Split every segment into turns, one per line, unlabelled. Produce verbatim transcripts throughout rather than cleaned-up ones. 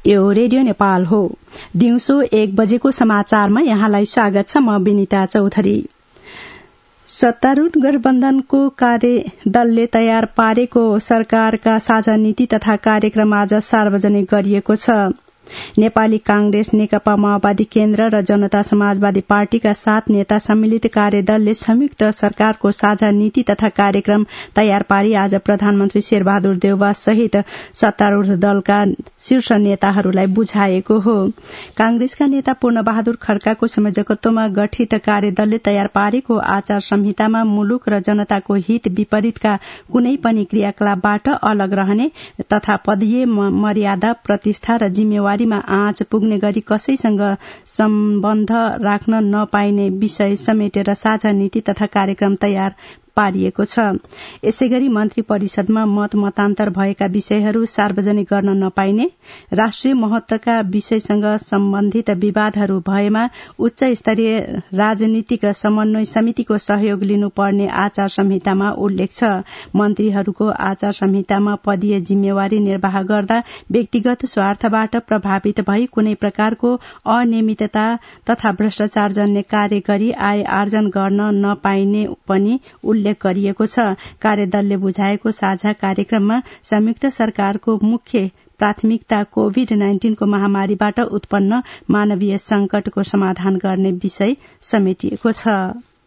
यो रेडियो नेपाल हो। दिउँसो एक बजेको समाचारमा यहाँलाई स्वागत छ। म विनिता चौधरी। सत्तारूढ़ गठबन्धनको कार्यदलले तयार पारेको सरकारका साझा नीति तथा कार्यक्रम आज सार्वजनिक गरिएको छ। नेपाली कांग्रेस, नेकपा माओवादी केन्द्र र जनता समाजवादी पार्टीका सात नेता सम्मिलित कार्यदलले संयुक्त सरकारको साझा नीति तथा कार्यक्रम तयार पारी आज प्रधानमन्त्री शेरबहादुर देउवा सहित सत्तारूढ़ दलका शीर्ष नेताहरूलाई बुझाएको हो। कांग्रेसका नेता पूर्ण बहादुर खड्काको संयोजकत्वमा गठित कार्यदलले तयार पारेको आचार संहितामा मुलुक र जनताको हित विपरीतका कुनै पनि क्रियाकलापबाट अलग रहने तथा पदीय मर्यादा, प्रतिष्ठा र जिम्मेवारी आँच पुग्ने गरी कसैसँग सम्बन्ध राख्न नपाइने विषय समेटेर साझा नीति तथा कार्यक्रम तयार पारिएको छ। यसैगरी मन्त्री परिषदमा मत मतान्तर भएका विषयहरू सार्वजनिक गर्न नपाइने, राष्ट्रिय महत्वका विषयसँग सम्बन्धित विवादहरू भएमा उच्च स्तरीय राजनीतिक समन्वय समितिको सहयोग लिनुपर्ने आचार संहितामा उल्लेख छ। मन्त्रीहरूको आचार संहितामा पदीय जिम्मेवारी निर्वाह गर्दा व्यक्तिगत स्वार्थबाट प्रभावित भई कुनै प्रकारको अनियमितता तथा भ्रष्टाचार जन्य कार्य गरी आय आर्जन गर्न नपाइने पनि उल्लेख गरिएको छ। कार्यदलले बुझाएको साझा कार्यक्रममा संयुक्त सरकारको मुख्य प्राथमिकता कोविड नाइन्टीन को महामारीबाट उत्पन्न मानवीय संकटको समाधान गर्ने विषय समेटिएको छ।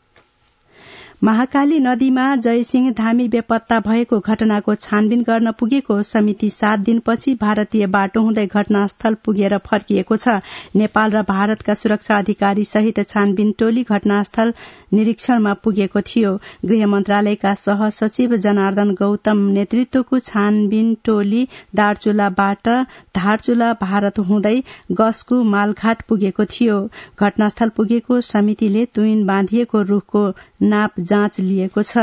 महाकाली नदीमा जयसिंह धामी बेपत्ता भएको घटनाको छानबिन गर्न पुगेको समिति सात दिनपछि भारतीय बाटो हुँदै घटनास्थल पुगेर फर्किएको छ। नेपाल र भारतका सुरक्षा अधिकारी सहित छानबिन टोली घटनास्थल निरीक्षणमा पुगेको थियो। गृह मन्त्रालयका सहसचिव जनार्दन गौतम नेतृत्वको छानबिन टोली दार्चुलाबाट धारचुला भारत हुँदै गसको मालघाट पुगेको थियो। घटनास्थल पुगेको समितिले तुइन बाँधिएको रूखको नाप जाँच लिएको छ।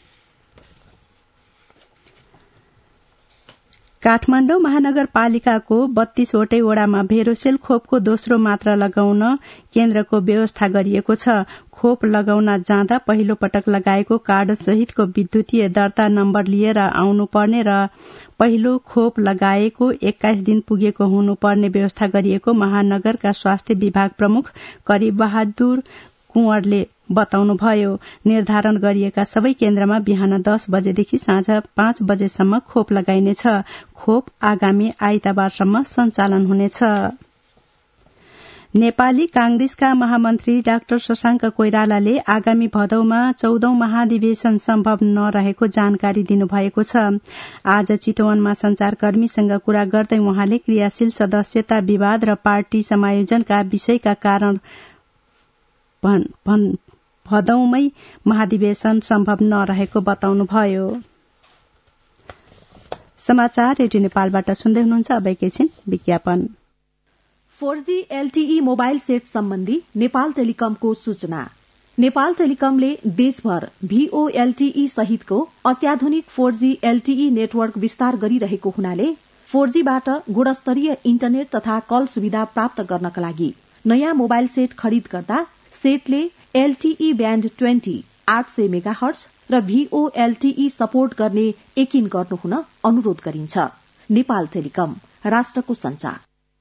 काठमाडौँ महानगरपालिकाको बत्तीसवटै वडामा भेरोसेल खोपको दोस्रो मात्रा लगाउन केन्द्रको व्यवस्था गरिएको छ। खोप लगाउन जाँदा पहिलो पटक लगाएको कार्ड सहितको विद्युतीय दर्ता नम्बर लिएर आउनुपर्ने र पहिलो खोप लगाएको एक्काइस दिन पुगेको हुनुपर्ने व्यवस्था गरिएको महानगरका स्वास्थ्य विभाग प्रमुख करिब बहादुर कुँवरले बताउनुभयो। निर्धारण गरिएका सबै केन्द्रमा बिहान दस बजेदेखि साँझ पाँच बजेसम्म खोप लगाइनेछ। खोप आगामी आइतबारसम्म सञ्चालन हुनेछ। नेपाली कांग्रेसका महामन्त्री डाक्टर शशाङ्क कोइरालाले आगामी भदौमा चौधौं महाधिवेशन सम्भव नरहेको जानकारी दिनुभएको छ। आज चितवनमा संचारकर्मीसँग कुरा गर्दै उहाँले क्रियाशील सदस्यता विवाद र पार्टी समायोजनका विषयका कारण भदौमै महाधिवेशन सम्भव नरहेको बताउनुभयो। समाचार रेडियो नेपालबाट सुन्दै हुनुहुन्छ। अब एकैछिन विज्ञापन।
Four G LTE mobile set सम्बन्धी नेपाल टेलिकमको सूचना। नेपाल टेलिकमले देशभर भीओएलटीई सहितको अत्याधुनिक फोर जी एलटीई नेटवर्क विस्तार गरिरहेको हुनाले फोर जी बाट गुणस्तरीय इन्टरनेट तथा कल सुविधा प्राप्त गर्नका लागि नयाँ मोबाइल सेट खरिद गर्दा सेटले एलटीई ब्याण्ड ट्वेन्टी आठ सय मेगाहर्ज र भीओएलटीई सपोर्ट गर्ने यकिन गर्नुहुन अनुरोध गरिन्छ। नेपाल टेलिकम, राष्ट्रको संचार।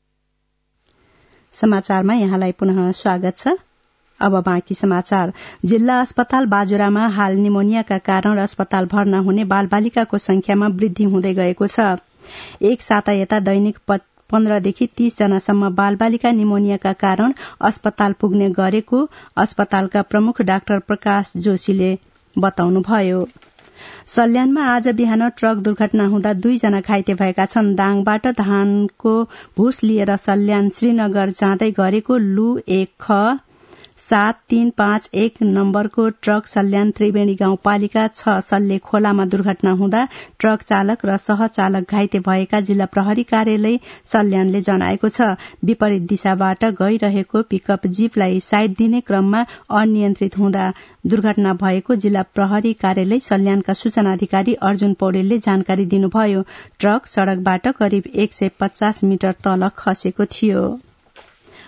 समाचारमा यहाँलाई पुनः स्वागत छ। अब बाँकी समाचार। जिल्ला अस्पताल बाजुरामा हाल निमोनियाका कारण अस्पताल भर्ना हुने बालबालिकाको संख्यामा वृद्धि हुँदै गएको छ। एक साता यता दैनिक पन्ध्रदेखि तीस जनासम्म बालबालिका निमोनियाका कारण अस्पताल पुग्ने गरेको अस्पतालका प्रमुख डाक्टर प्रकाश जोशीले बताउनुभयो। सल्यानमा आज बिहान ट्रक दुर्घटना हुँदा दुईजना घाइते भएका छन्। दाङबाट धानको भूस लिएर सल्यान श्रीनगर जाँदै गरेको लु एक ख सात तीन पाँच एक नम्बरको ट्रक सल्यान त्रिवेणी गाउँपालिका छ सल्ले खोलामा दुर्घटना हुँदा ट्रक चालक र सहचालक घाइते भएका जिल्ला प्रहरी कार्यालय सल्यानले जनाएको छ। विपरीत दिशाबाट गइरहेको पिकअप जीपलाई साइड दिने क्रममा अनियन्त्रित हुँदा दुर्घटना भएको जिल्ला प्रहरी कार्यालय सल्यानका सूचना अधिकारी अर्जुन पौडेलले जानकारी दिनुभयो। ट्रक सड़कबाट करिब एक सय पचास मिटर तल खसेको थियो।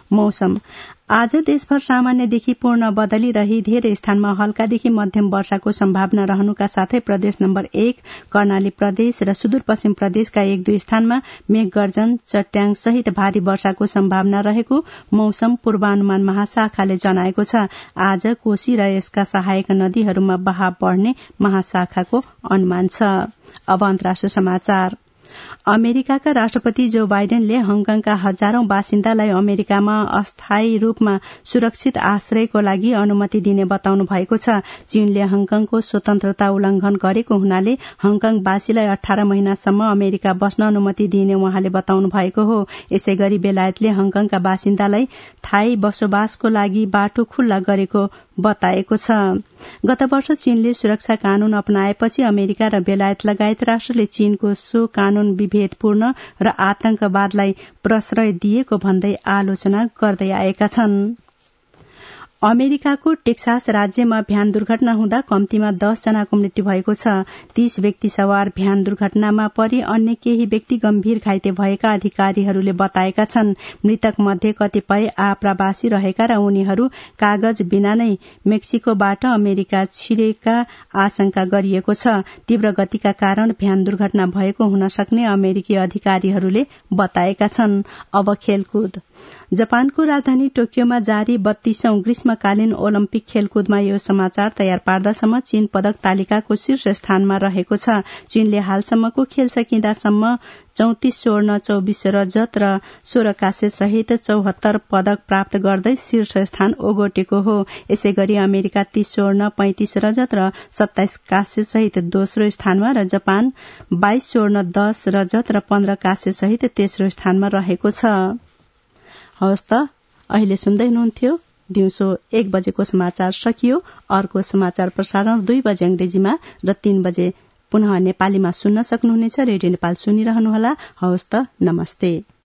मौसम आज देशभर सामान्यदेखि पूर्ण बदली रही धेरै स्थानमा हल्कादेखि मध्यम वर्षाको सम्भावना रहनुका साथै प्रदेश नम्बर एक कर्णाली प्रदेश र सुदूरपश्चिम प्रदेशका एक दुई स्थानमा मेघगर्जन चट्याङ सहित भारी वर्षाको सम्भावना रहेको मौसम पूर्वानुमान महाशाखाले जनाएको छ। आज कोशी र यसका सहायक नदीहरूमा बहाव बढ़ने महाशाखाको अनुमान छ। अब अन्तर्राष्ट्रिय समाचार। अमेरिकाका राष्ट्रपति जो बाइडेनले हङकङका हजारौं बासिन्दालाई अमेरिकामा अस्थायी रूपमा सुरक्षित आश्रयको लागि अनुमति दिने बताउनु भएको छ। चीनले हङकङको स्वतन्त्रता उल्लंघन गरेको हुनाले हङकङवासीलाई अठार महिनासम्म अमेरिका बस्न अनुमति दिने उहाँले बताउनु भएको हो। यसैगरी बेलायतले हङकङका बासिन्दालाई थाई बसोबासको लागि बाटो खुल्ला गरेको बताएको छ। गत वर्ष चीनले सुरक्षा कानून अपनाएपछि अमेरिका र बेलायत लगायत राष्ट्रले चीनको सो कानून विभेदपूर्ण र आतंकवादलाई प्रश्रय दिएको भन्दै आलोचना गर्दै आएका छन्। अमेरिकाको टेक्सास राज्यमा भ्यान दुर्घटना हुँदा कम्तीमा दस जनाको मृत्यु भएको छ। तीस व्यक्ति सवार भ्यान दुर्घटनामा परि अन्य केही व्यक्ति गम्भीर घाइते भएका अधिकारीहरूले बताएका छन्। मृतक मध्ये कतिपय आप्रवासी रहेका र उनीहरू कागज बिना नै मेक्सिकोबाट अमेरिका छिरेका आशंका गरिएको छ। तीव्र गतिका कारण भ्यान दुर्घटना भएको हुन सक्ने अमेरिकी अधिकारीहरूले बताएका छन्। अब खेलकुद। जापानको राजधानी टोकियोमा जारी बत्तीसौं ग्रीष्मकालीन ओलम्पिक खेलकुदमा यो समाचार तयार पार्दासम्म चीन पदक तालिकाको शीर्ष स्थानमा रहेको छ। चीनले हालसम्मको खेल सकिँदासम्म चौतिस स्वर्ण चौबिस रजत र सोह्र कांस्य सहित चौहत्तर पदक प्राप्त गर्दै शीर्ष स्थान ओगटेको हो। यसैगरी अमेरिका तीस स्वर्ण पैंतिस रजत र सत्ताइस कांस्य सहित दोस्रो स्थानमा र जापान बाइस स्वर्ण दस रजत र पन्ध्र कांस्य सहित तेस्रो स्थानमा रहेको छ। हवस् त अहिले सुन्दै हुनुहुन्थ्यो दिउँसो एक बजेको समाचार सकियो। अर्को समाचार प्रसारण दुई बजे अंग्रेजीमा र तीन बजे पुनः नेपालीमा सुन्न सक्नुहुनेछ। रेडियो नेपाल सुनिरहनुहोला। हवस् त नमस्ते।